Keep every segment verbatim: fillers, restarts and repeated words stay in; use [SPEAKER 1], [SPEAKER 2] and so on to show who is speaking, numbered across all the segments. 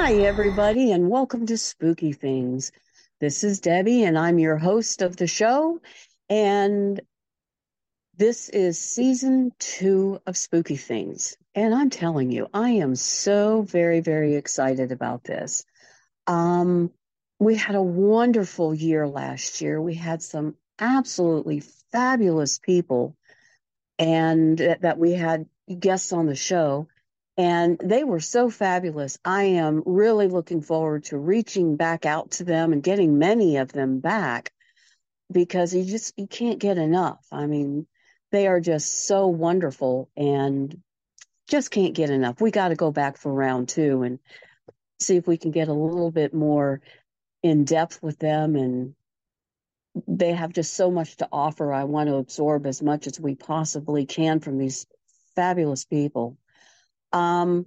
[SPEAKER 1] Hi, everybody, and welcome to Spooky Things. This is Debbie, and I'm your host of the show. And this is season two of Spooky Things. And I'm telling you, I am so very, very excited about this. Um, we had a wonderful year last year. We had some absolutely fabulous people, and that that we had guests on the show. And they were so fabulous. I am really looking forward to reaching back out to them and getting many of them back because you just you can't get enough. I mean, they are just so wonderful and just can't get enough. We got to go back for round two and see if we can get a little bit more in depth with them. And they have just so much to offer. I want to absorb as much as we possibly can from these fabulous people. Um,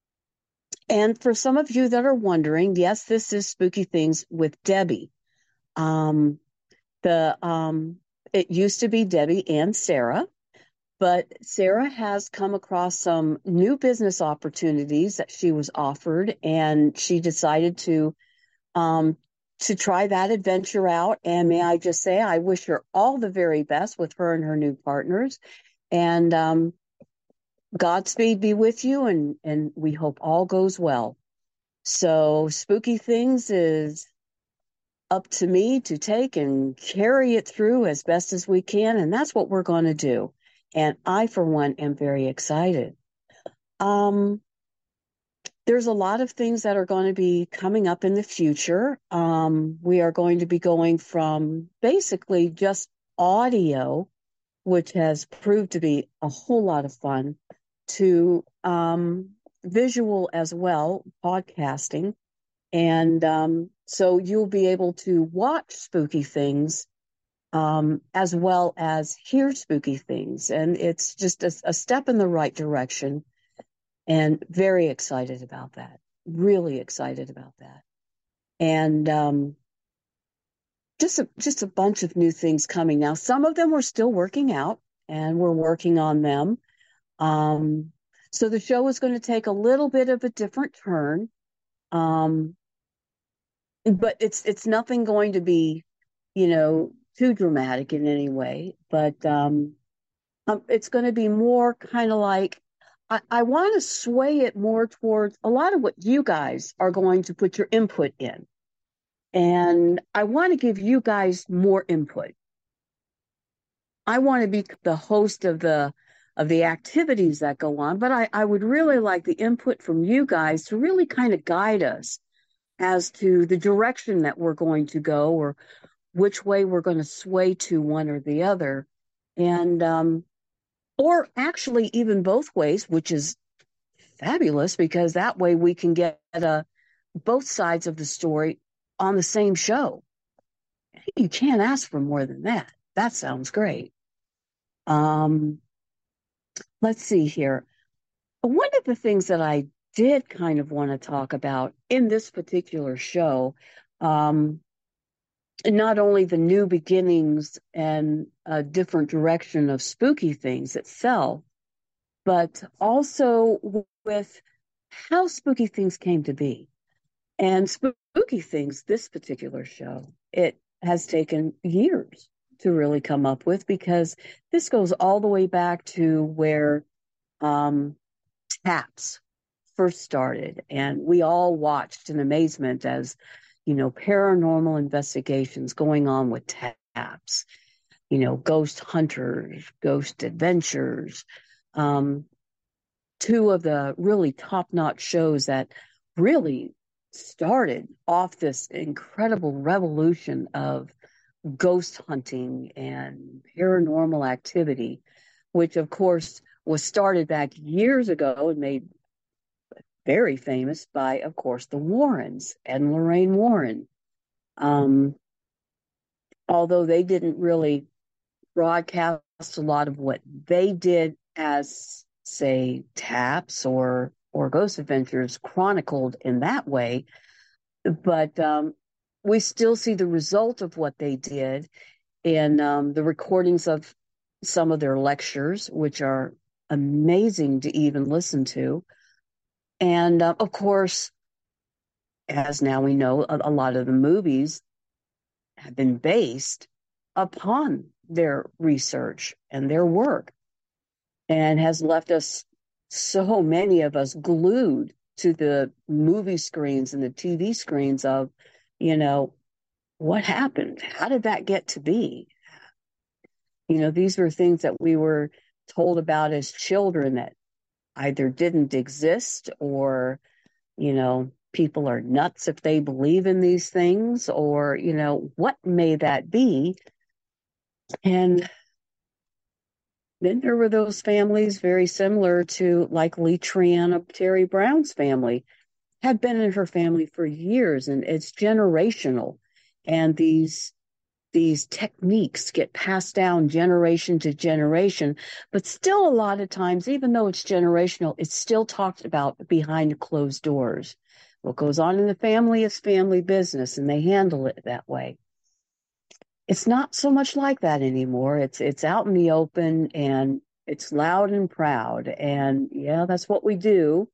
[SPEAKER 1] And for some of you that are wondering, yes, this is Spooky Things with Debbie. Um, the um, it used to be Debbie and Sarah, but Sarah has come across some new business opportunities that she was offered, and she decided to um, to try that adventure out. And may I just say, I wish her all the very best with her and her new partners. And um, Godspeed be with you, and and we hope all goes well. So Spooky Things is up to me to take and carry it through as best as we can, and that's what we're going to do. And I, for one, am very excited. Um, there's a lot of things that are going to be coming up in the future. Um, we are going to be going from basically just audio, which has proved to be a whole lot of fun, to um, visual as well, podcasting. And um, so you'll be able to watch spooky things um, as well as hear spooky things. And it's just a, a step in the right direction. And very excited about that. Really excited about that. And um, just a, just a bunch of new things coming now. Some of them we're still working out, and we're working on them. Um, so the show is going to take a little bit of a different turn. Um, but it's it's nothing going to be, you know, too dramatic in any way. But um, um it's going to be more kind of like I, I want to sway it more towards a lot of what you guys are going to put your input in, and I want to give you guys more input. I want to be the host of the of the activities that go on, but I, I would really like the input from you guys to really kind of guide us as to the direction that we're going to go or which way we're going to sway to one or the other. And, um, or actually even both ways, which is fabulous because that way we can get uh, both sides of the story on the same show. You can't ask for more than that. That sounds great. Um, let's see here. One of the things that I did kind of want to talk about in this particular show, um, not only the new beginnings and a different direction of spooky things itself, but also with how spooky things came to be. And spooky things, this particular show, it has taken years to really come up with because this goes all the way back to where um, TAPS first started. And we all watched in amazement as, you know, paranormal investigations going on with TAPS, you know, ghost hunters, ghost adventures, um, two of the really top-notch shows that really started off this incredible revolution of ghost hunting and paranormal activity, which of course was started back years ago and made very famous by, of course, the Warrens and Lorraine Warren. Um, although they didn't really broadcast a lot of what they did as, say, TAPS or or Ghost Adventures chronicled in that way, but um, we still see the result of what they did in um, the recordings of some of their lectures, which are amazing to even listen to. And uh, of course, as now we know, a, a lot of the movies have been based upon their research and their work, and has left us, so many of us, glued to the movie screens and the T V screens of, you know, what happened? How did that get to be? You know, these were things that we were told about as children that either didn't exist, or, you know, people are nuts if they believe in these things, or, you know, what may that be? And then there were those families very similar to, like, Letriana Terry Brown's family, had been in her family for years, and it's generational. And these these techniques get passed down generation to generation, but still a lot of times, even though it's generational, it's still talked about behind closed doors. What goes on in the family is family business, and they handle it that way. It's not so much like that anymore. It's it's out in the open, and it's loud and proud. And yeah, that's what we do.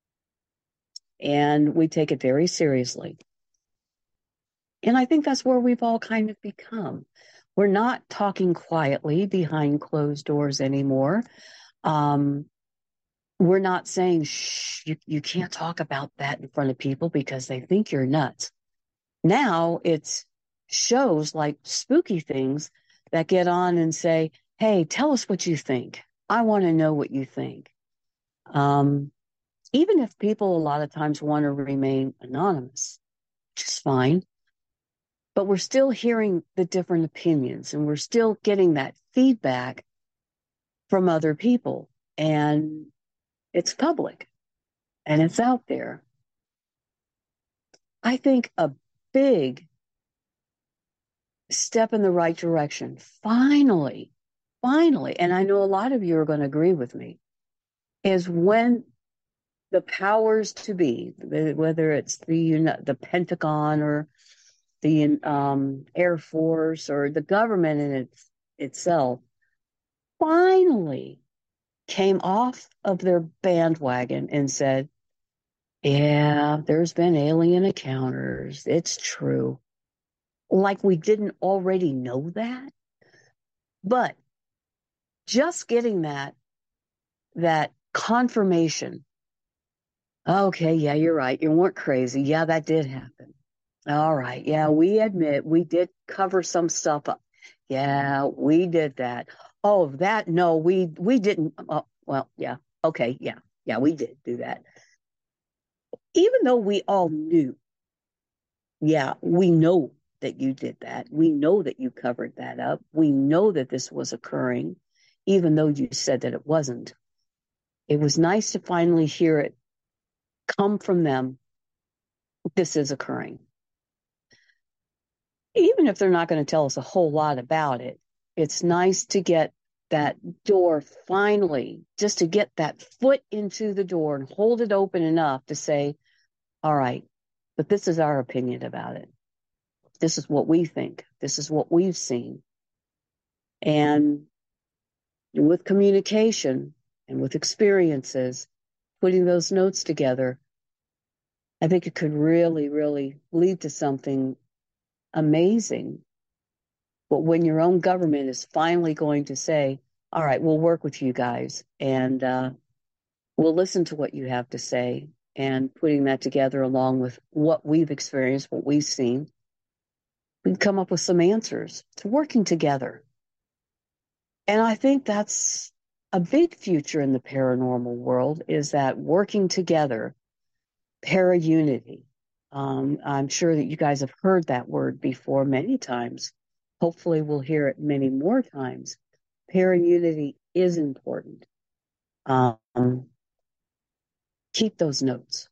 [SPEAKER 1] And we take it very seriously. And I think that's where we've all kind of become. We're not talking quietly behind closed doors anymore. Um, we're not saying, shh, you, you can't talk about that in front of people because they think you're nuts. Now it's shows like Spooky Things that get on and say, hey, tell us what you think. I want to know what you think. Um, even if people a lot of times want to remain anonymous, which is fine, but we're still hearing the different opinions, and we're still getting that feedback from other people. And it's public, and it's out there. I think a big step in the right direction, finally, finally, and I know a lot of you are going to agree with me, is when the powers to be, whether it's the the Pentagon or the um, Air Force or the government in its, itself, finally came off of their bandwagon and said, yeah, there's been alien encounters. It's true. Like we didn't already know that. But just getting that, that confirmation, okay, yeah, you're right. You weren't crazy. Yeah, that did happen. All right. Yeah, we admit we did cover some stuff up. Yeah, we did that. Oh, that, no, we we didn't. Oh, well, yeah. Okay, yeah. Yeah, we did do that. Even though we all knew, yeah, we know that you did that. We know that you covered that up. We know that this was occurring, even though you said that it wasn't. It was nice to finally hear it come from them. This is occurring. Even if they're not going to tell us a whole lot about it, it's nice to get that door finally, just to get that foot into the door and hold it open enough to say, all right, but this is our opinion about it. This is what we think. This is what we've seen. And with communication and with experiences, putting those notes together, I think it could really, really lead to something amazing. But when your own government is finally going to say, all right, we'll work with you guys, and uh, we'll listen to what you have to say, and putting that together along with what we've experienced, what we've seen, we can come up with some answers to working together. And I think that's a big future in the paranormal world, is that working together, para-unity. Um, I'm sure that you guys have heard that word before many times. Hopefully we'll hear it many more times. Para-unity is important. Um, keep those notes.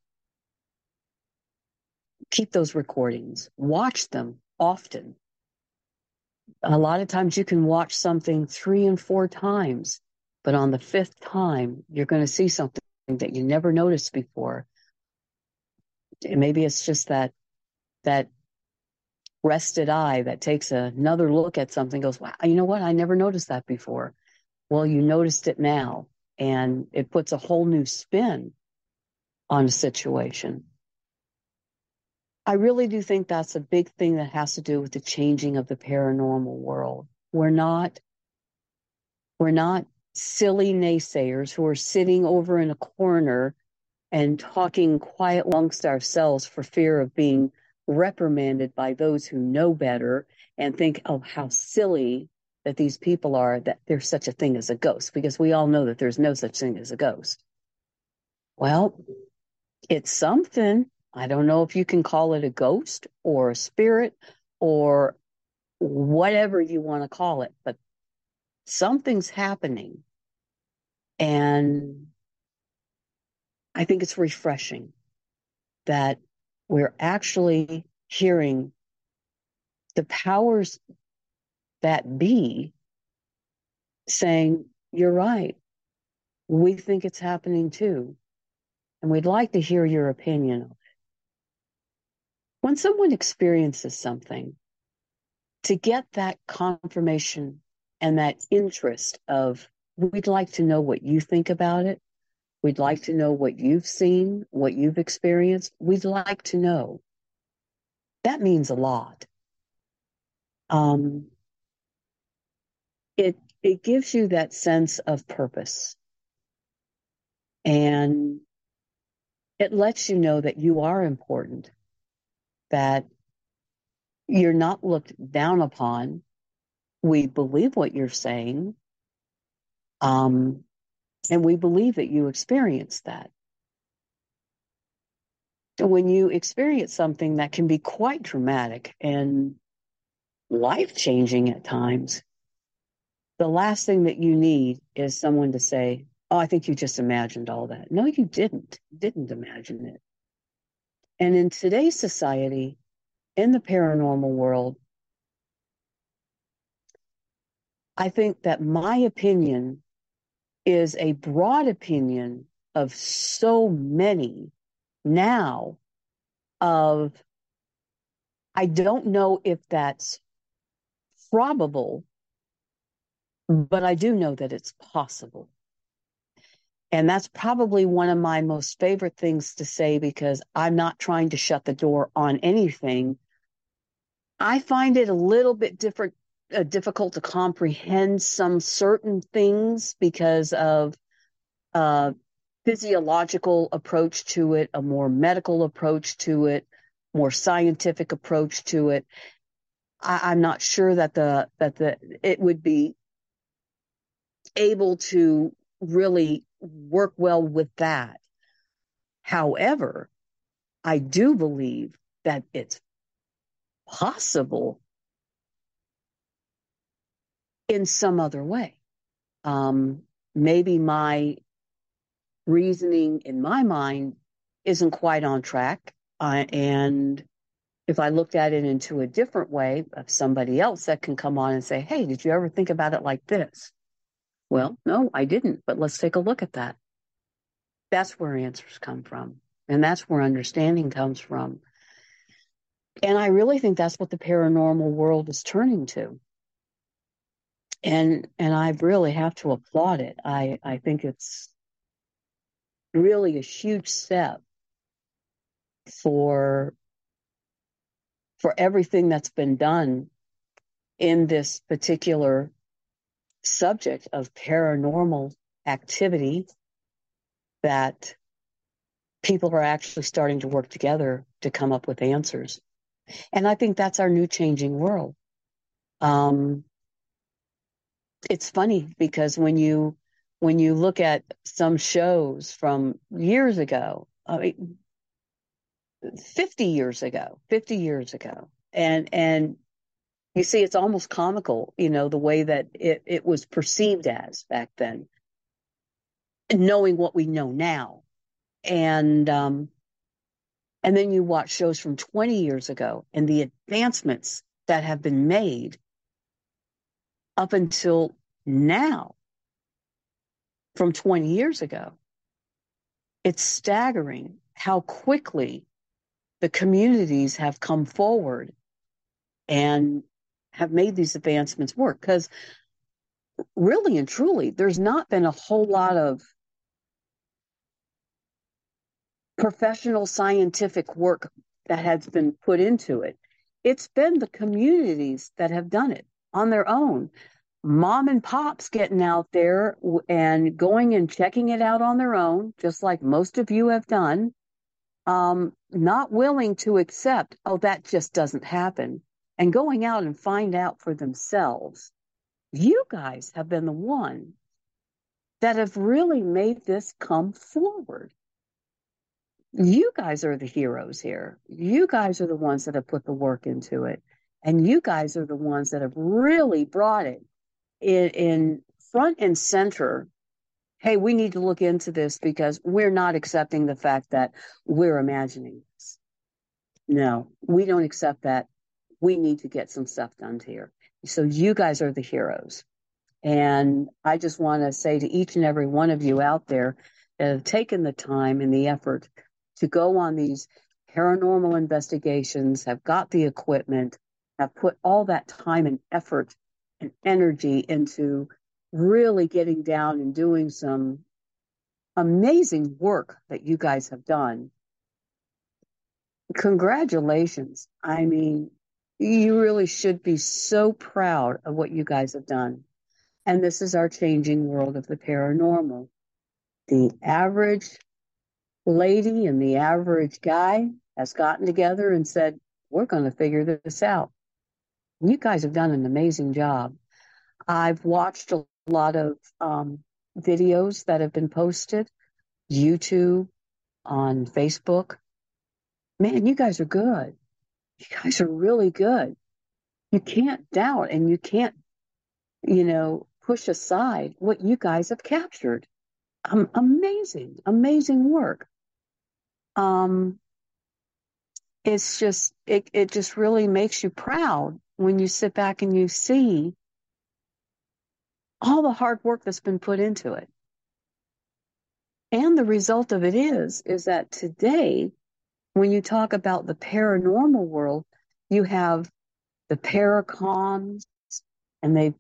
[SPEAKER 1] Keep those recordings. Watch them often. A lot of times you can watch something three and four times, but on the fifth time, you're going to see something that you never noticed before. And maybe it's just that that rested eye that takes another look at something, goes, wow, you know what? I never noticed that before. Well, you noticed it now, and it puts a whole new spin on a situation. I really do think that's a big thing that has to do with the changing of the paranormal world. We're not, we're not silly naysayers who are sitting over in a corner and talking quiet amongst ourselves for fear of being reprimanded by those who know better and think, oh, how silly that these people are, that there's such a thing as a ghost, because we all know that there's no such thing as a ghost. Well, it's something. I don't know if you can call it a ghost or a spirit or whatever you want to call it, but something's happening. And I think it's refreshing that we're actually hearing the powers that be saying, you're right. We think it's happening too. And we'd like to hear your opinion. When someone experiences something, to get that confirmation and that interest of, we'd like to know what you think about it. We'd like to know what you've seen, what you've experienced. We'd like to know. That means a lot. Um, it it gives you that sense of purpose, and it lets you know that you are important, that you're not looked down upon. We believe what you're saying, um, and we believe that you experienced that. When you experience something that can be quite dramatic and life-changing at times, the last thing that you need is someone to say, oh, I think you just imagined all that. No, you didn't. You didn't imagine it. And in today's society, in the paranormal world, I think that my opinion is a broad opinion of so many now of, I don't know if that's probable, but I do know that it's possible. And that's probably one of my most favorite things to say, because I'm not trying to shut the door on anything. I find it a little bit different, uh, difficult to comprehend some certain things because of a physiological approach to it, a more medical approach to it, more scientific approach to it. I, I'm not sure that the that the it would be able to really work well with that. However, I do believe that it's possible in some other way. Um, maybe my reasoning in my mind isn't quite on track. Uh, and if I looked at it into a different way of somebody else that can come on and say, hey, did you ever think about it like this? Well, no, I didn't, but let's take a look at that. That's where answers come from. And that's where understanding comes from. And I really think that's what the paranormal world is turning to. And and I really have to applaud it. I, I think it's really a huge step for for everything that's been done in this particular subject of paranormal activity, that people are actually starting to work together to come up with answers. And I think that's our new changing world. Um, it's funny because when you when you look at some shows from years ago, I mean, fifty years ago, fifty years ago, and and you see, it's almost comical, you know, the way that it, it was perceived as back then, knowing what we know now. And um, and then you watch shows from twenty years ago and the advancements that have been made up until now from twenty years ago. It's staggering how quickly the communities have come forward and have made these advancements work. Because really and truly, there's not been a whole lot of professional scientific work that has been put into it. It's been the communities that have done it on their own. Mom and pops getting out there and going and checking it out on their own, just like most of you have done, um, not willing to accept, oh, that just doesn't happen, and going out and find out for themselves. You guys have been the one that have really made this come forward. You guys are the heroes here. You guys are the ones that have put the work into it. And you guys are the ones that have really brought it in, in front and center. Hey, we need to look into this because we're not accepting the fact that we're imagining this. No, we don't accept that. We need to get some stuff done here. So you guys are the heroes. And I just want to say to each and every one of you out there that have taken the time and the effort to go on these paranormal investigations, have got the equipment, have put all that time and effort and energy into really getting down and doing some amazing work that you guys have done. Congratulations. I mean, you really should be so proud of what you guys have done. And this is our changing world of the paranormal. The average lady and the average guy has gotten together and said, we're going to figure this out. You guys have done an amazing job. I've watched a lot of um, videos that have been posted, YouTube, on Facebook. Man, you guys are good. You guys are really good. You can't doubt and you can't, you know, push aside what you guys have captured. Um, amazing, amazing work. Um, it's just, it, it just really makes you proud when you sit back and you see all the hard work that's been put into it. And the result of it is, is that today, when you talk about the paranormal world, you have the paracons, and they've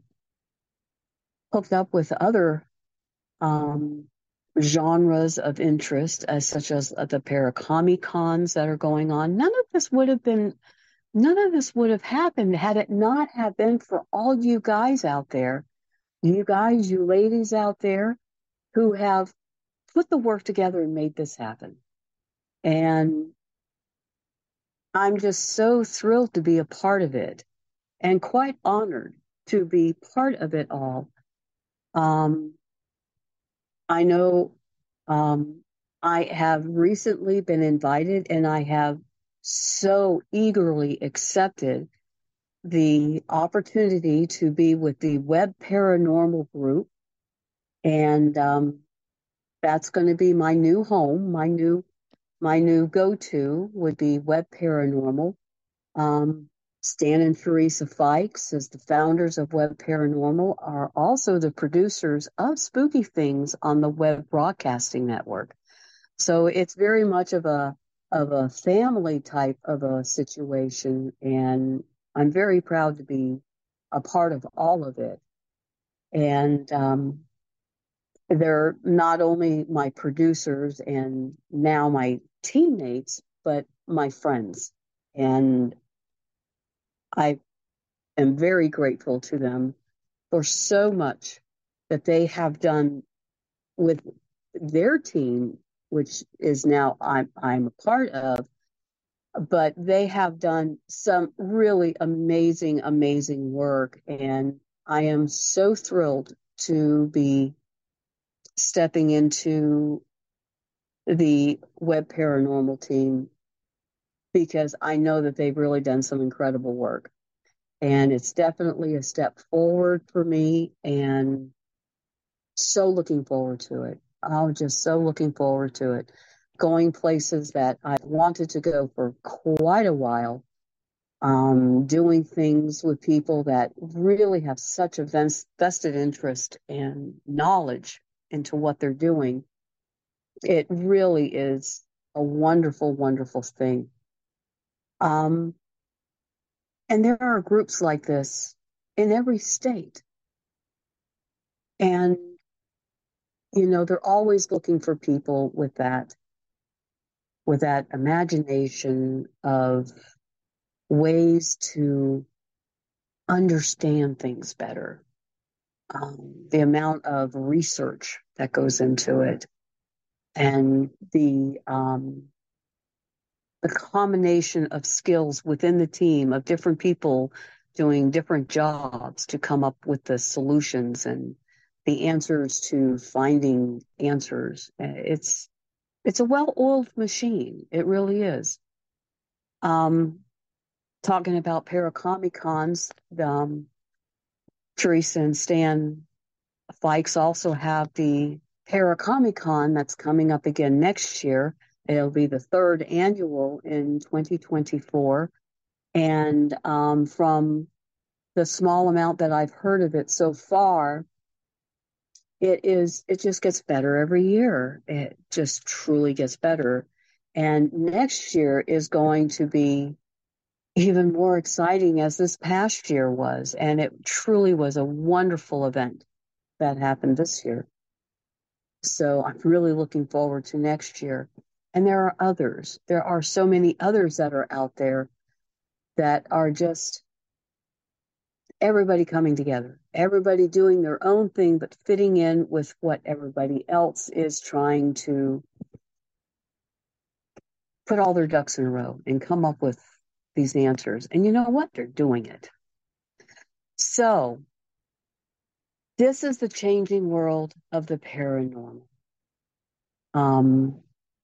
[SPEAKER 1] hooked up with other um, genres of interest, as such as the Paracomicons that are going on. None of this would have been, none of this would have happened had it not have been for all you guys out there, you guys, you ladies out there who have put the work together and made this happen. And I'm just so thrilled to be a part of it and quite honored to be part of it all. Um, I know um, I have recently been invited and I have so eagerly accepted the opportunity to be with the Web Paranormal Group. And um, that's going to be my new home. My new my new go-to would be Web Paranormal. Um, Stan and Teresa Fikes, as the founders of Web Paranormal, are also the producers of Spooky Things on the Web Broadcasting Network. So it's very much of a of a family type of a situation, and I'm very proud to be a part of all of it. And um, they're not only my producers and now my teammates, but my friends. And I am very grateful to them for so much that they have done with their team, which is now I'm, I'm a part of, but they have done some really amazing, amazing work. And I am so thrilled to be stepping into the Web Paranormal team because I know that they've really done some incredible work. And it's definitely a step forward for me, and so looking forward to it. I'm just so looking forward to it. Going places that I wanted to go for quite a while, um, doing things with people that really have such a vested interest and knowledge into what they're doing. It really is a wonderful, wonderful thing. Um, and there are groups like this in every state. And, you know, they're always looking for people with that. with that imagination of ways to understand things better. Um, the amount of research that goes into it, and the um, the combination of skills within the team of different people doing different jobs to come up with the solutions and the answers to finding answers. It's it's a well-oiled machine. It really is. Um, talking about Paracomic-Cons, um, Teresa and Stan Fikes also have the Paracomic-Con that's coming up again next year. It'll be the third annual in twenty twenty-four. And um, from the small amount that I've heard of it so far, it is it just gets better every year. It just truly gets better. And next year is going to be even more exciting as this past year was. And it truly was a wonderful event that happened this year. So I'm really looking forward to next year. And there are others. There are so many others that are out there that are just everybody coming together, everybody doing their own thing, but fitting in with what everybody else is trying to put all their ducks in a row and come up with these answers. And you know what? They're doing it. So this is the changing world of the paranormal. Um,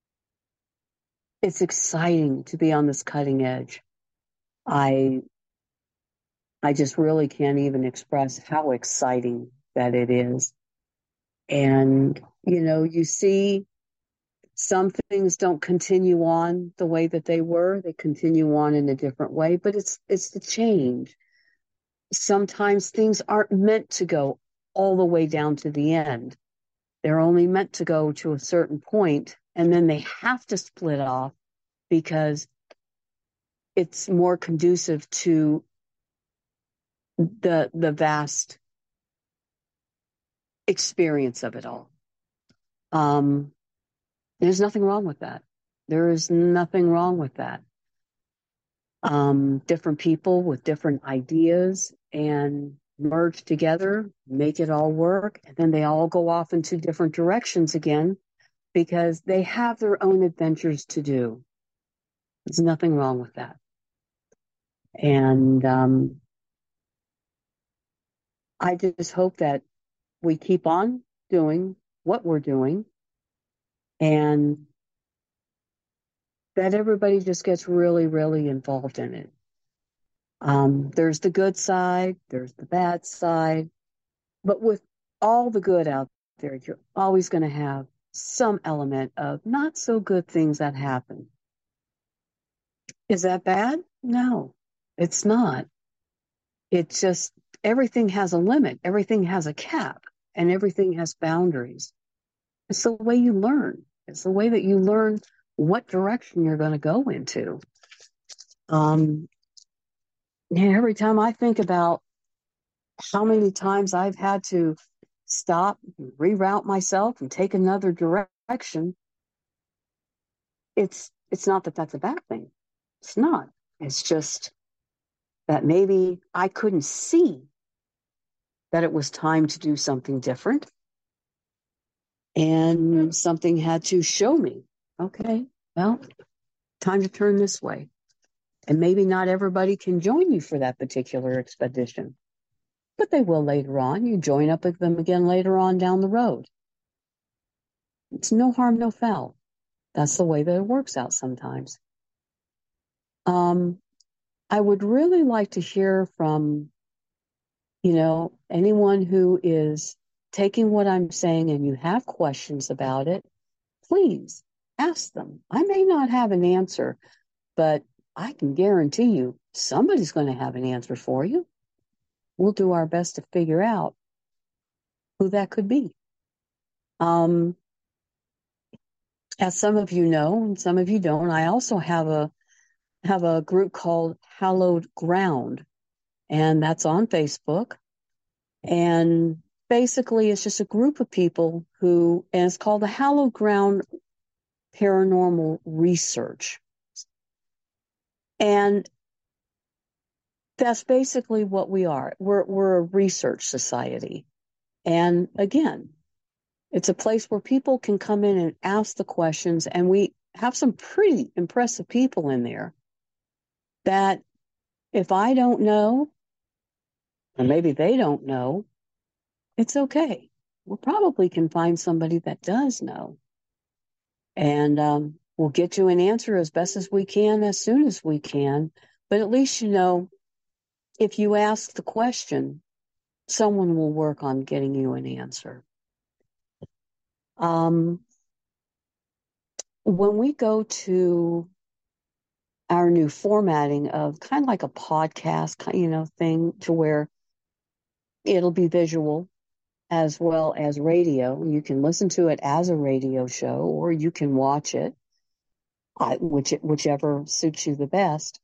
[SPEAKER 1] it's exciting to be on this cutting edge. I I just really can't even express how exciting that it is. And, you know, you see some things don't continue on the way that they were. They continue on in a different way, but it's it's the change. Sometimes things aren't meant to go all the way down to the end. They're only meant to go to a certain point, and then they have to split off because it's more conducive to the the vast experience of it all. Um, there's nothing wrong with that. There is nothing wrong with that. Um, different people with different ideas and merge together, make it all work, and then they all go off into different directions again because they have their own adventures to do. There's nothing wrong with that. And um, I just hope that we keep on doing what we're doing and that everybody just gets really, really involved in it. Um, there's the good side, there's the bad side, but with all the good out there, you're always going to have some element of not so good things that happen. Is that bad? No, it's not. It's just everything has a limit, everything has a cap, and everything has boundaries. It's the way you learn. It's the way that you learn what direction you're going to go into. Um, yeah, every time I think about how many times I've had to stop, reroute myself, and take another direction, it's it's not that that's a bad thing. It's not. It's just that maybe I couldn't see that it was time to do something different, and something had to show me, okay, well, time to turn this way. And maybe not everybody can join you for that particular expedition, but they will later on. You join up with them again later on down the road. It's no harm, no foul. That's the way that it works out sometimes. Um, I would really like to hear from, you know, anyone who is taking what I'm saying and you have questions about it. Please ask them. I may not have an answer, but I can guarantee you somebody's going to have an answer for you. We'll do our best to figure out who that could be. Um, as some of you know, and some of you don't, I also have a have a group called Hallowed Ground, and that's on Facebook. And basically, it's just a group of people who, and it's called the Hallowed Ground paranormal research. And that's basically what we are. We're, we're a research society. And again, it's a place where people can come in and ask the questions, and we have some pretty impressive people in there that if I don't know, or maybe they don't know, it's okay. We probably can find somebody that does know. And um, we'll get you an answer as best as we can, as soon as we can. But at least you know, if you ask the question, someone will work on getting you an answer. Um, when we go to our new formatting of kind of like a podcast, you know, thing to where it'll be visual as well as radio. You can listen to it as a radio show, or you can watch it, which, whichever suits you the best.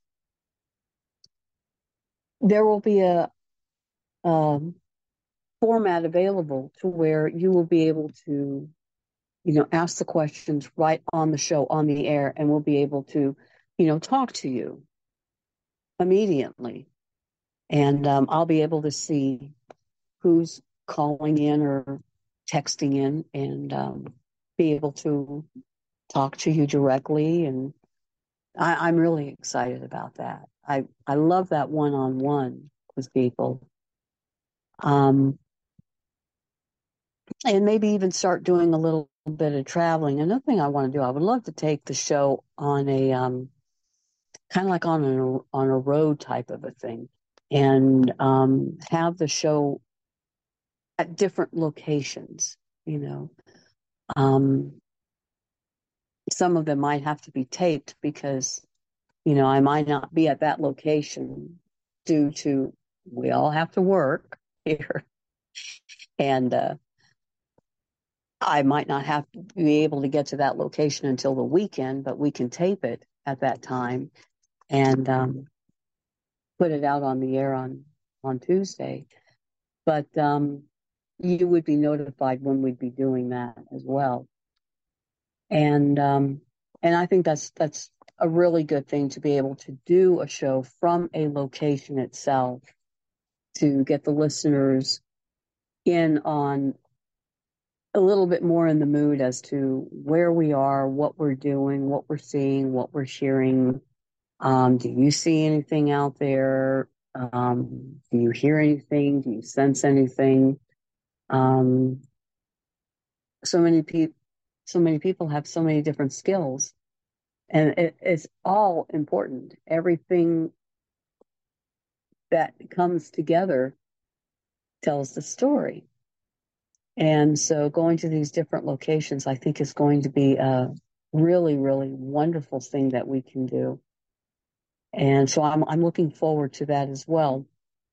[SPEAKER 1] There will be a um, format available to where you will be able to, you know, ask the questions right on the show, on the air, and we'll be able to, you know, talk to you immediately. And um, I'll be able to see who's calling in or texting in, and um, be able to talk to you directly. And I, I'm really excited about that. I, I love that one-on-one with people. Um, and maybe even start doing a little bit of traveling. Another thing I want to do, I would love to take the show on a um, kind of like on a on a road type of a thing, and um, have the show at different locations. You know, um, some of them might have to be taped because, you know, I might not be at that location due to we all have to work here, and uh, I might not have to be able to get to that location until the weekend, but we can tape it at that time and um, put it out on the air on, on Tuesday. But um, you would be notified when we'd be doing that as well. And um, and I think that's that's a really good thing, to be able to do a show from a location itself, to get the listeners in on a little bit more in the mood as to where we are, what we're doing, what we're seeing, what we're hearing. Um, do you see anything out there? Um, do you hear anything? Do you sense anything? Um, so many people, so many people have so many different skills, and it, it's all important. Everything that comes together tells the story. And so going to these different locations, I think, is going to be a really, really wonderful thing that we can do. And so I'm, I'm looking forward to that as well.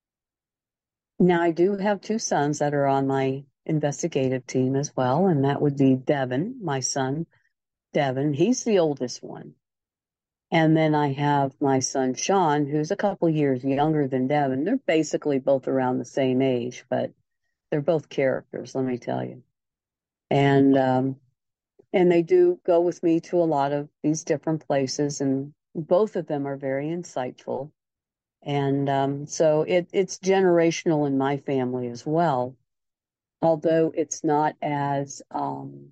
[SPEAKER 1] Now, I do have two sons that are on my investigative team as well, and that would be Devin, my son, Devin. He's the oldest one. And then I have my son, Sean, who's a couple years younger than Devin. They're basically both around the same age, but they're both characters, let me tell you. And, um, and they do go with me to a lot of these different places, and both of them are very insightful. And um, so it, it's generational in my family as well, although it's not as um,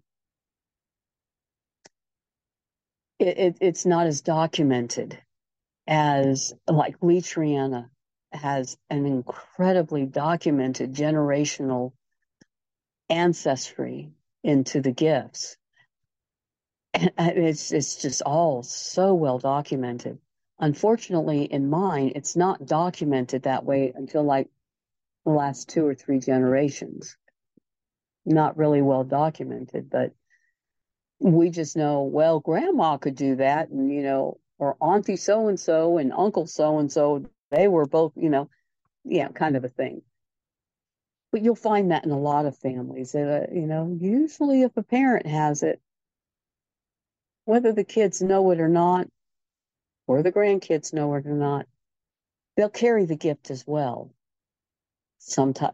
[SPEAKER 1] it, it, it's not as documented as, like, Lee Triana has an incredibly documented generational ancestry into the gifts. And it's it's just all so well documented. Unfortunately, in mine, it's not documented that way until like the last two or three generations. Not really well documented, but we just know, well, grandma could do that, and, you know, or auntie so and so and uncle so and so, they were both, you know, yeah, kind of a thing. But you'll find that in a lot of families. Uh, you know, usually if a parent has it, whether the kids know it or not, or the grandkids know it or not, they'll carry the gift as well. Sometimes,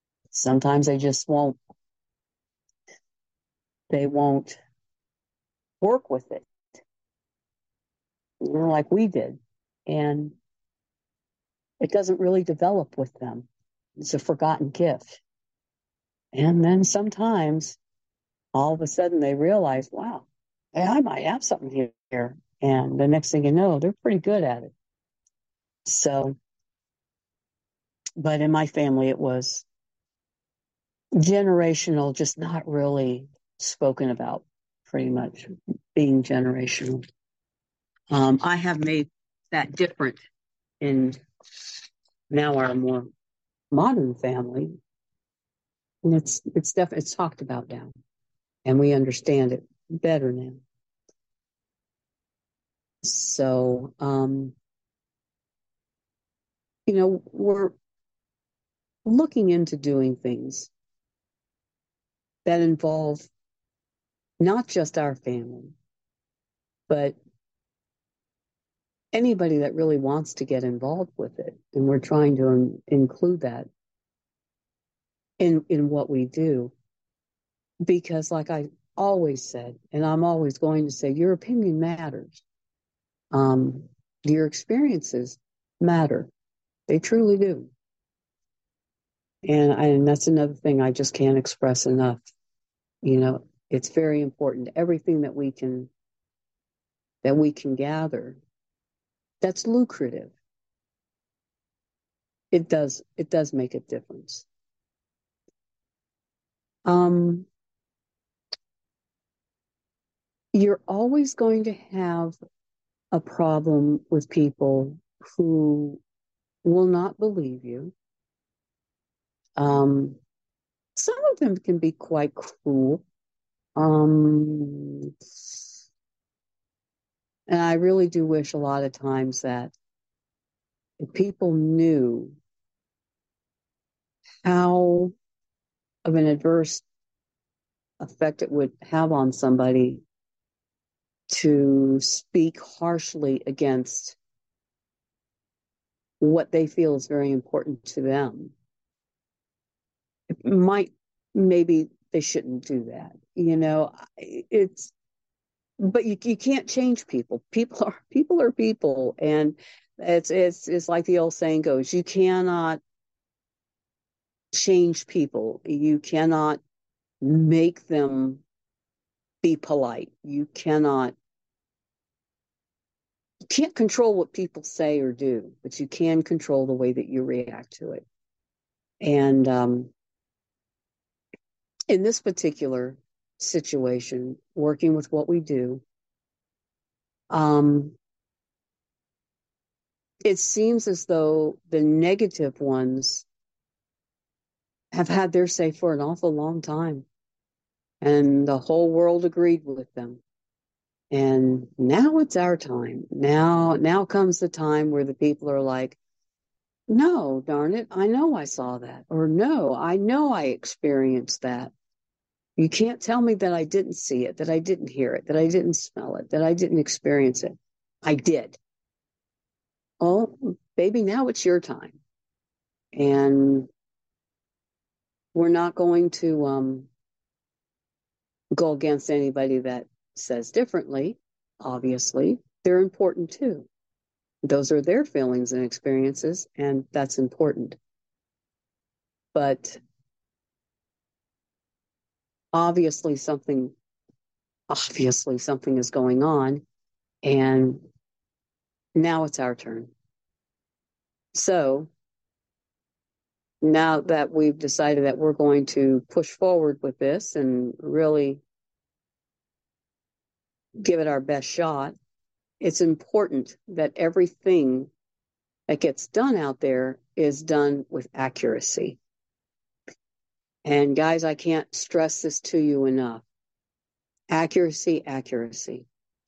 [SPEAKER 1] sometimes they just won't. They won't work with it, you know, like we did. And it doesn't really develop with them. It's a forgotten gift. And then sometimes all of a sudden they realize, wow, hey, I might have something here. And the next thing you know, they're pretty good at it. So, but in my family, it was generational, just not really spoken about, pretty much being generational. Um, I have made that different in now our more modern family. And it's, it's definitely, it's talked about now, and we understand it better now. So, um, you know, we're looking into doing things that involve not just our family, but anybody that really wants to get involved with it. And we're trying to in, include that in, in what we do. Because like I always said, and I'm always going to say, your opinion matters. Um, your experiences matter. They truly do. And, I, and that's another thing I just can't express enough. You know, it's very important. Everything that we can, that we can gather, that's lucrative. It does, it does make a difference. Um, you're always going to have a problem with people who will not believe you. Um, some of them can be quite cruel. Um, and I really do wish a lot of times that if people knew how of an adverse effect it would have on somebody to speak harshly against what they feel is very important to them. It might, maybe they shouldn't do that. You know, it's, but you you can't change people. People are people are people, and it's it's it's like the old saying goes: you cannot change people. You cannot make them be polite. You cannot you can't control what people say or do, but you can control the way that you react to it. And um, in this particular situation, working with what we do, um, it seems as though the negative ones have had their say for an awful long time. And the whole world agreed with them. And now it's our time. Now, now comes the time where the people are like, no, darn it, I know I saw that. Or no, I know I experienced that. You can't tell me that I didn't see it, that I didn't hear it, that I didn't smell it, that I didn't experience it. I did. Oh, baby, now it's your time. And we're not going to um, go against anybody that says differently. Obviously, they're important too. Those are their feelings and experiences, and that's important. But obviously something, obviously something is going on, and now it's our turn. So now that we've decided that we're going to push forward with this and really give it our best shot, it's important that everything that gets done out there is done with accuracy. And guys, I can't stress this to you enough. Accuracy, accuracy.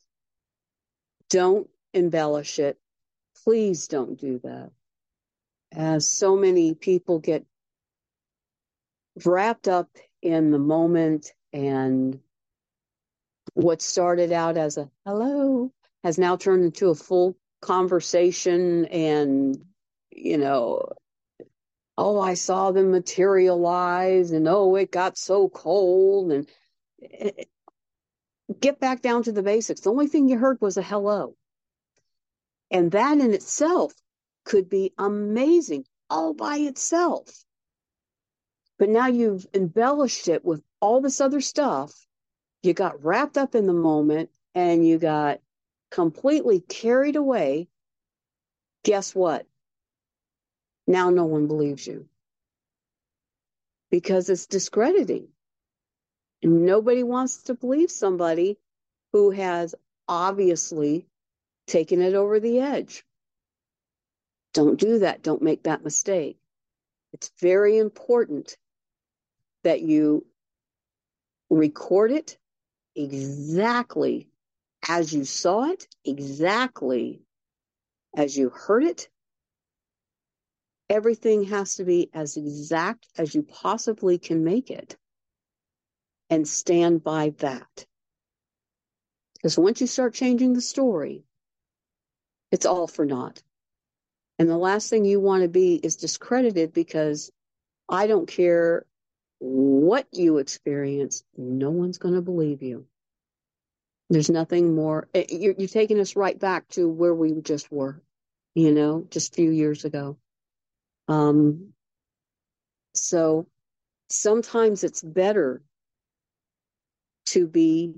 [SPEAKER 1] Don't embellish it. Please don't do that. As so many people get wrapped up in the moment, and what started out as a hello has now turned into a full conversation, and, you know, oh, I saw them materialize, and oh, it got so cold. And it, get back down to the basics. The only thing you heard was a hello. And that in itself could be amazing all by itself. But now you've embellished it with all this other stuff. You got wrapped up in the moment and you got completely carried away. Guess what? Now no one believes you because it's discrediting. And nobody wants to believe somebody who has obviously taken it over the edge. Don't do that. Don't make that mistake. It's very important that you record it exactly as you saw it, exactly as you heard it. Everything has to be as exact as you possibly can make it. And stand by that. Because once you start changing the story, it's all for naught. And the last thing you want to be is discredited, because I don't care what you experience, no one's going to believe you. There's nothing more. You're, you're taking us right back to where we just were, you know, just a few years ago. Um, so sometimes it's better to be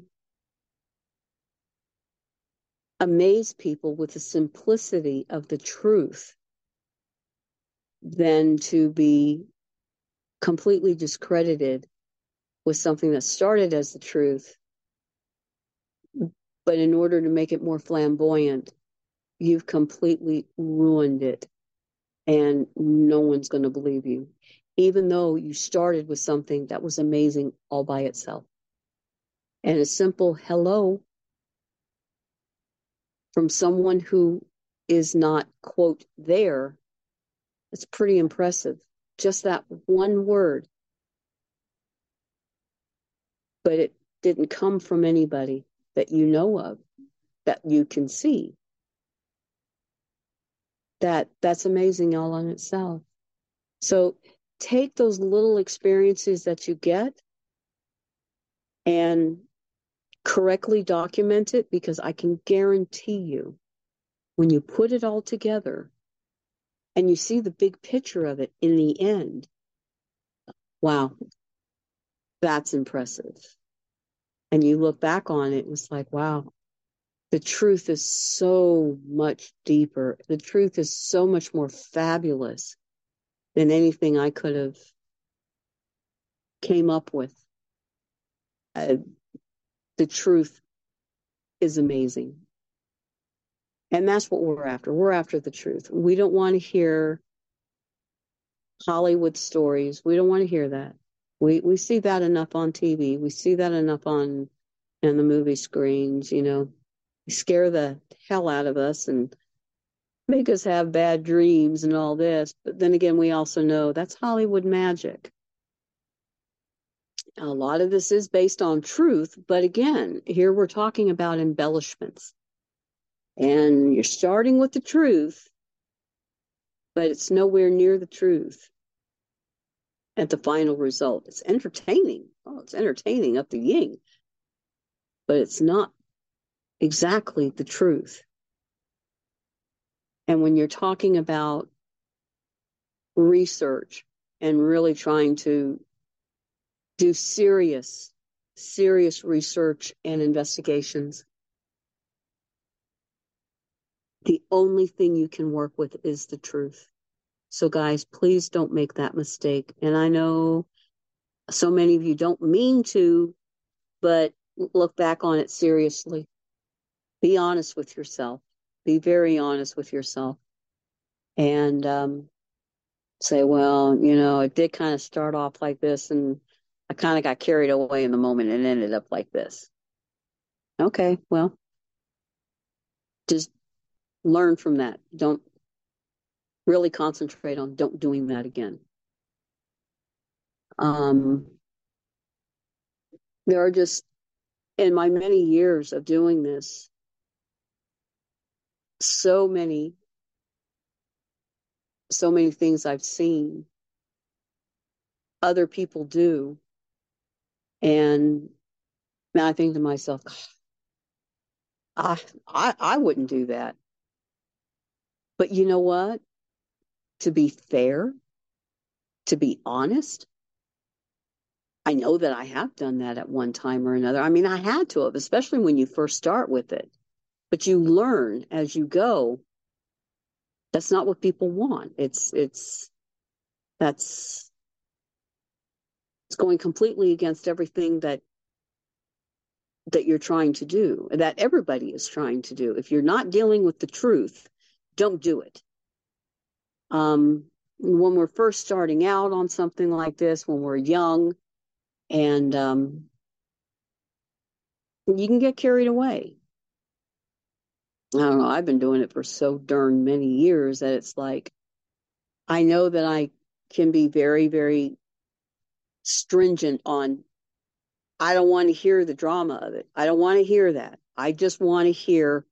[SPEAKER 1] amaze people with the simplicity of the truth than to be completely discredited with something that started as the truth. But in order to make it more flamboyant, you've completely ruined it, and no one's going to believe you, even though you started with something that was amazing all by itself. And a simple hello from someone who is not, quote, there, it's pretty impressive. Just that one word. But it didn't come from anybody that you know of, that you can see. That that's amazing all on itself. So take those little experiences that you get and correctly document it, because I can guarantee you, when you put it all together and you see the big picture of it in the end, wow, that's impressive. And you look back on it, it's like, wow, the truth is so much deeper. The truth is so much more fabulous than anything I could have came up with. Uh, the truth is amazing. And that's what we're after. We're after the truth. We don't want to hear Hollywood stories. We don't want to hear that. We we see that enough on T V. We see that enough on on the movie screens, you know. Scare the hell out of us and make us have bad dreams and all this. But then again, we also know that's Hollywood magic. A lot of this is based on truth, but again, here we're talking about embellishments. And you're starting with the truth, but it's nowhere near the truth at the final result. It's entertaining. Oh, it's entertaining up the yin, but it's not exactly the truth. And when you're talking about research and really trying to do serious, serious research and investigations, the only thing you can work with is the truth. So guys, please don't make that mistake. And I know so many of you don't mean to, but look back on it seriously. Be honest with yourself. Be very honest with yourself. And um, say, well, you know, it did kind of start off like this, and I kind of got carried away in the moment and ended up like this. Okay, well, just learn from that. Don't really concentrate on don't doing that again. Um, there are just, in my many years of doing this, so many, so many things I've seen other people do, and And I think to myself, I, I, I wouldn't do that. But you know what? To be fair, to be honest, I know that I have done that at one time or another. I mean, I had to have, especially when you first start with it. But you learn as you go. That's not what people want. It's, it's, that's, it's going completely against everything that, that you're trying to do, that everybody is trying to do. If you're not dealing with the truth, don't do it. Um, when we're first starting out on something like this, when we're young, and um, you can get carried away. I don't know. I've been doing it for so darn many years that it's like, I know that I can be very, very stringent on, I don't want to hear the drama of it. I don't want to hear that. I just want to hear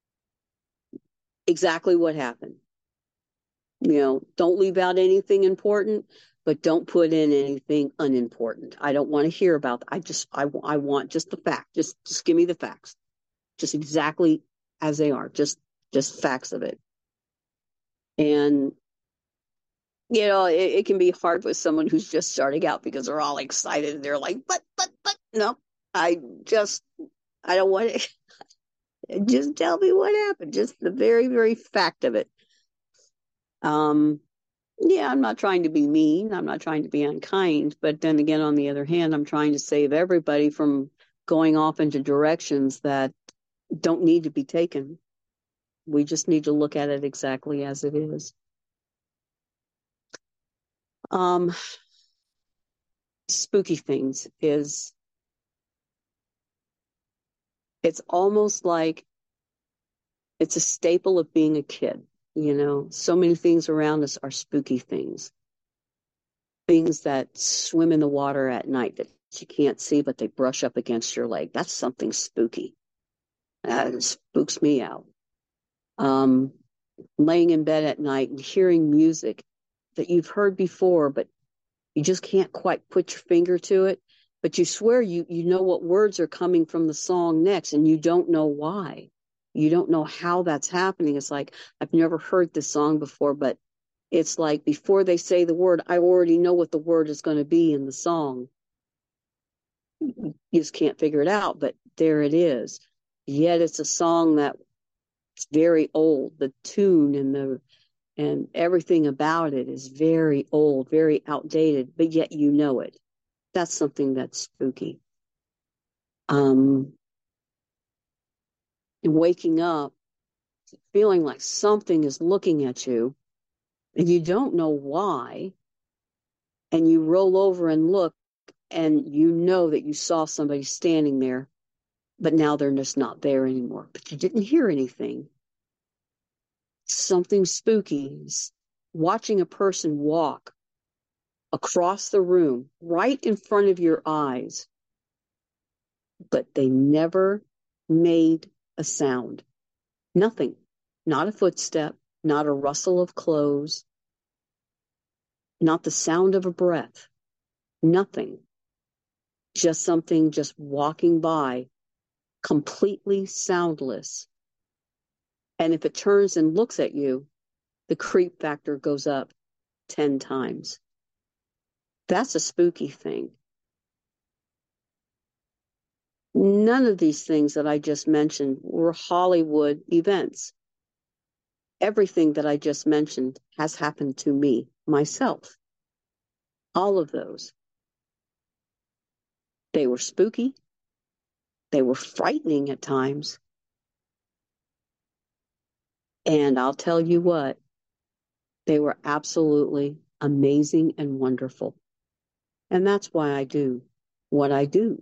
[SPEAKER 1] exactly what happened. You know, don't leave out anything important, but don't put in anything unimportant. I don't want to hear about that. I just, I, I want just the fact. Just, just give me the facts. Just exactly as they are. Just, just facts of it. And, you know, it, it can be hard with someone who's just starting out because they're all excited and they're like, but, but, but, no, I just, I don't want it. Just tell me what happened. Just the very, very fact of it. Um, yeah, I'm not trying to be mean. I'm not trying to be unkind. But then again, on the other hand, I'm trying to save everybody from going off into directions that don't need to be taken. We just need to look at it exactly as it is. Um, spooky things is, it's almost like it's a staple of being a kid. You know, so many things around us are spooky things. Things that swim in the water at night that you can't see, but they brush up against your leg. That's something spooky. That spooks me out. Um, laying in bed at night and hearing music that you've heard before, but you just can't quite put your finger to it. But you swear you, you know what words are coming from the song next, and you don't know why. You don't know how that's happening. It's like, I've never heard this song before, but it's like before they say the word, I already know what the word is going to be in the song. You just can't figure it out, but there it is. Yet it's a song that's very old. The tune and the and everything about it is very old, very outdated, but yet you know it. That's something that's spooky. Um, waking up, feeling like something is looking at you, and you don't know why, and you roll over and look, and you know that you saw somebody standing there, but now they're just not there anymore. But you didn't hear anything. Something spooky. Watching a person walk across the room right in front of your eyes, but they never made a sound. Nothing. Not a footstep, not a rustle of clothes, not the sound of a breath. Nothing. Just something just walking by, completely soundless. And if it turns and looks at you, the creep factor goes up ten times. That's a spooky thing. None of these things that I just mentioned were Hollywood events. Everything that I just mentioned has happened to me, myself. All of those. They were spooky. They were frightening at times. And I'll tell you what, they were absolutely amazing and wonderful. And that's why I do what I do.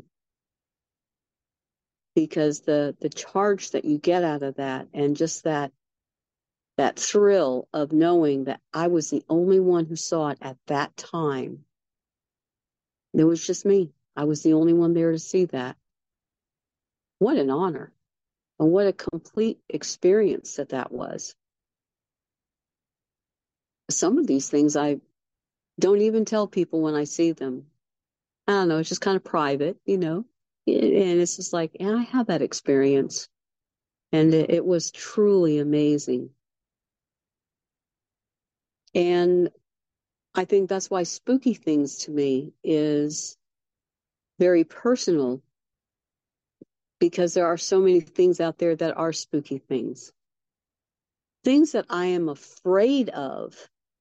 [SPEAKER 1] Because the, the charge that you get out of that, and just that that thrill of knowing that I was the only one who saw it at that time. It was just me. I was the only one there to see that. What an honor. And what a complete experience that that was. Some of these things I don't even tell people when I see them. I don't know, it's just kind of private, you know. And it's just like, and I had that experience, and it, it was truly amazing. And I think that's why spooky things to me is very personal, because there are so many things out there that are spooky things. Things that I am afraid of,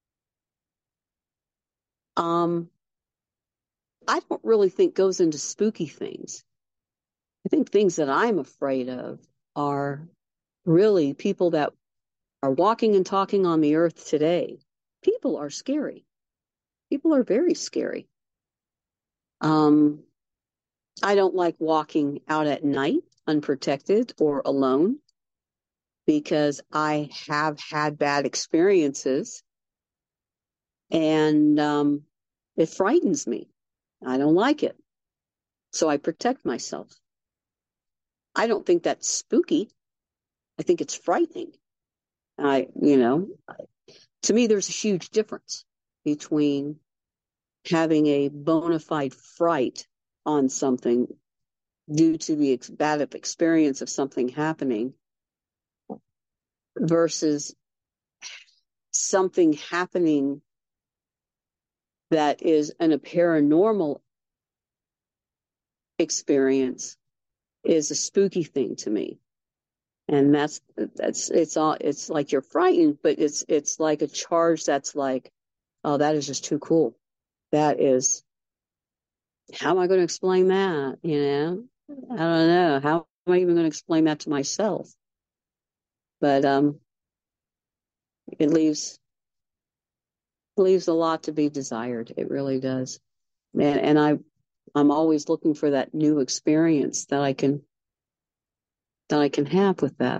[SPEAKER 1] um, I don't really think goes into spooky things. I think things that I'm afraid of are really people that are walking and talking on the earth today. People are scary. People are very scary. Um, I don't like walking out at night unprotected or alone, because I have had bad experiences, and um, it frightens me. I don't like it. So I protect myself. I don't think that's spooky. I think it's frightening. I, you know, to me, there's a huge difference between having a bona fide fright on something due to the bad experience of something happening versus something happening that is in a paranormal experience is a spooky thing to me. And that's, that's, it's all, it's like you're frightened, but it's, it's like a charge that's like, oh, that is just too cool. That is, how am I going to explain that? You know, I don't know. How am I even going to explain that to myself? But, um, it leaves, leaves a lot to be desired. It really does. And, and I, I'm always looking for that new experience that I can, that I can have with that.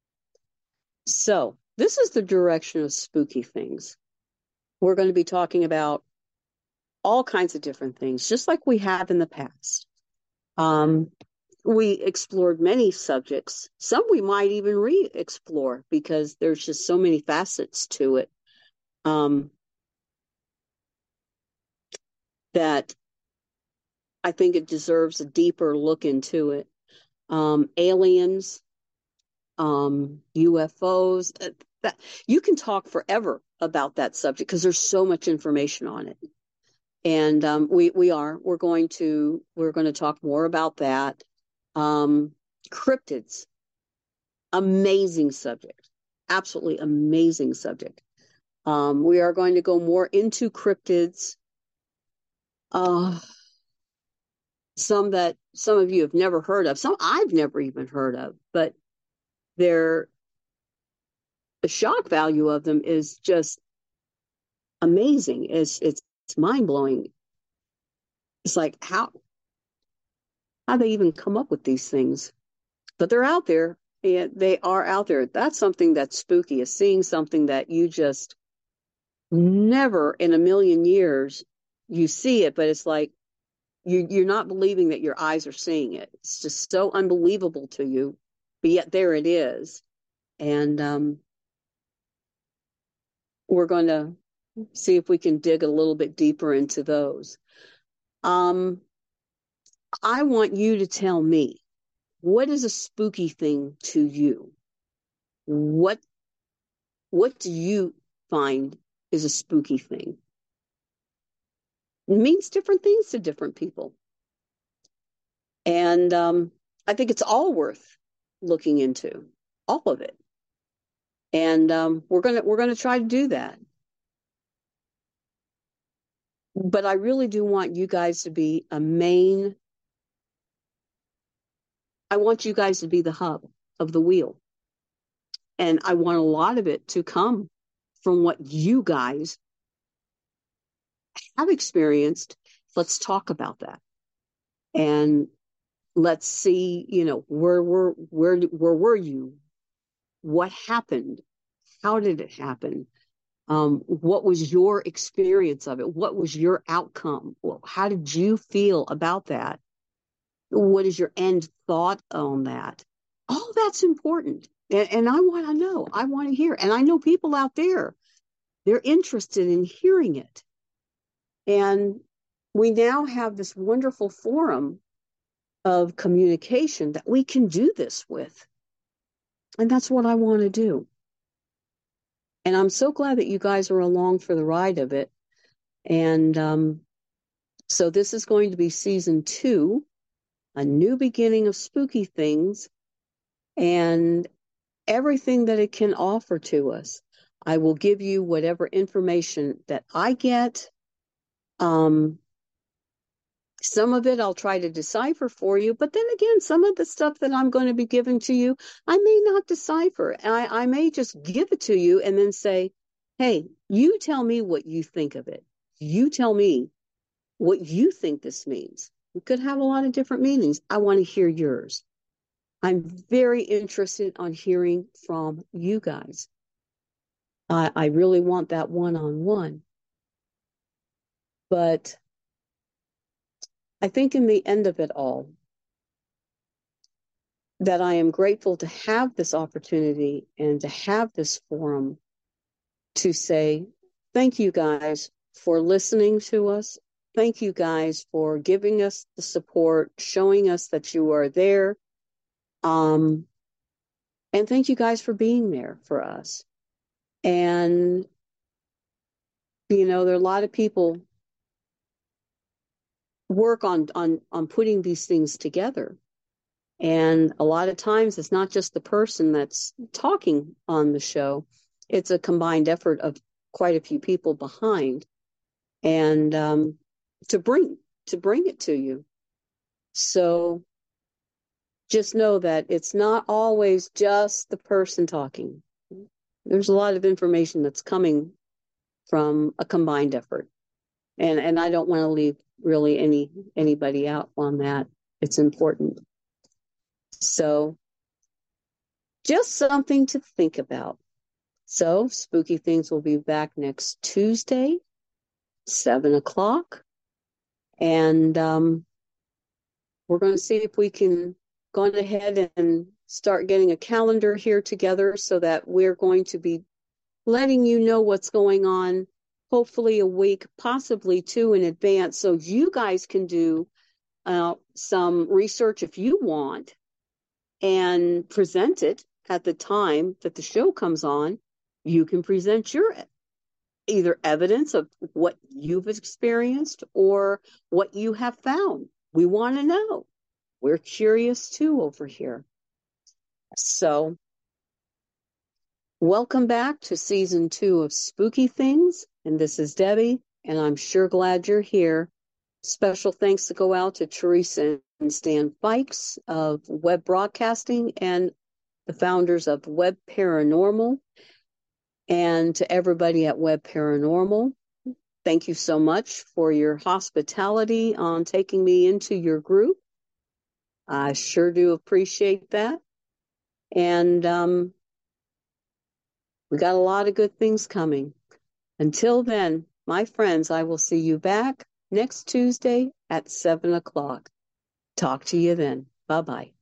[SPEAKER 1] So this is the direction of spooky things. We're going to be talking about all kinds of different things, just like we have in the past. Um, we explored many subjects. Some we might even re-explore because there's just so many facets to it, um, that I think it deserves a deeper look into it. Um, aliens, um, U F Os, uh, that, you can talk forever about that subject because there's so much information on it. And um, we we are we're going to we're going to talk more about that. Um, cryptids, amazing subject, absolutely amazing subject. Um, we are going to go more into cryptids. Uh, some that some of you have never heard of, some I've never even heard of, but they're, the shock value of them is just amazing. It's it's, it's mind blowing. It's like how how they even come up with these things, but they're out there. And they are out there. That's something that's spooky, is seeing something that you just never in a million years you see it, but it's like you, you're not believing that your eyes are seeing it. It's just so unbelievable to you, but yet there it is. And um, we're going to see if we can dig a little bit deeper into those. Um, I want you to tell me, what is a spooky thing to you? What what do you find is a spooky thing? It means different things to different people. And um, I think it's all worth looking into, all of it. And um, we're gonna we're gonna try to do that. But I really do want you guys to be a main. I want you guys to be the hub of the wheel, and I want a lot of it to come from what you guys have experienced. Let's talk about that, and let's see. You know, where were where where were you? What happened? How did it happen? Um, what was your experience of it? What was your outcome? Well, how did you feel about that? What is your end thought on that? All that's important. And, and I want to know. I want to hear. And I know people out there, they're interested in hearing it. And we now have this wonderful forum of communication that we can do this with. And that's what I want to do. And I'm so glad that you guys are along for the ride of it. And um, so this is going to be season two, a new beginning of Spooky Things, and everything that it can offer to us. I will give you whatever information that I get. Um, some of it I'll try to decipher for you, but then again, some of the stuff that I'm going to be giving to you, I may not decipher. I, I may just give it to you and then say, hey, you tell me what you think of it. You tell me what you think this means. It could have a lot of different meanings. I want to hear yours. I'm very interested on hearing from you guys. I, I really want that one-on-one. But I think in the end of it all, that I am grateful to have this opportunity and to have this forum to say, thank you guys for listening to us. Thank you guys for giving us the support, showing us that you are there. Um, and thank you guys for being there for us. And, you know, there are a lot of people work on, on, on putting these things together. And a lot of times it's not just the person that's talking on the show. It's a combined effort of quite a few people behind and um, to bring to bring it to you. So just know that it's not always just the person talking. There's a lot of information that's coming from a combined effort. And and I don't want to leave really any anybody out on that. It's important. So just something to think about. So Spooky Things will be back next Tuesday, seven o'clock. And um, we're going to see if we can go ahead and start getting a calendar here together so that we're going to be letting you know what's going on, hopefully a week, possibly two in advance, so you guys can do uh, some research if you want and present it at the time that the show comes on. You can present your either evidence of what you've experienced or what you have found. We want to know. We're curious too over here. So welcome back to season two of Spooky Things. And this is Debbie, and I'm sure glad you're here. Special thanks to go out to Teresa and Stan Fikes of Web Broadcasting and the founders of Web Paranormal, and to everybody at Web Paranormal. Thank you so much for your hospitality on taking me into your group. I sure do appreciate that. And um, we got a lot of good things coming. Until then, my friends, I will see you back next Tuesday at seven o'clock. Talk to you then. Bye-bye.